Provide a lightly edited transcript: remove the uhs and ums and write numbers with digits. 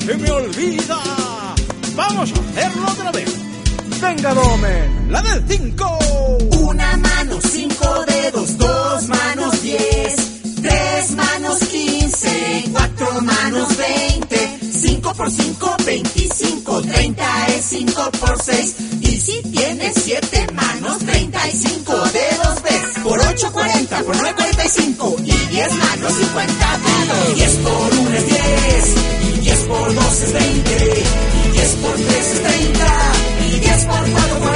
se me olvida. Vamos a hacerlo otra vez. Venga, Domen, la del 5. Una mano, 5 dedos, 2 manos, 10, 3 manos, 15, 4 manos, 20, 5 por 5, 25, 30 es 5 por 6. Y si tienes 7 manos, 35 dedos ves. Por 8, 40, por 9, 45. Y 10 manos, 50 dedos. 10 por 1 es 10. Y 10 por 2 es 20. Y 10 por 3 es 30. Y 10 por 4,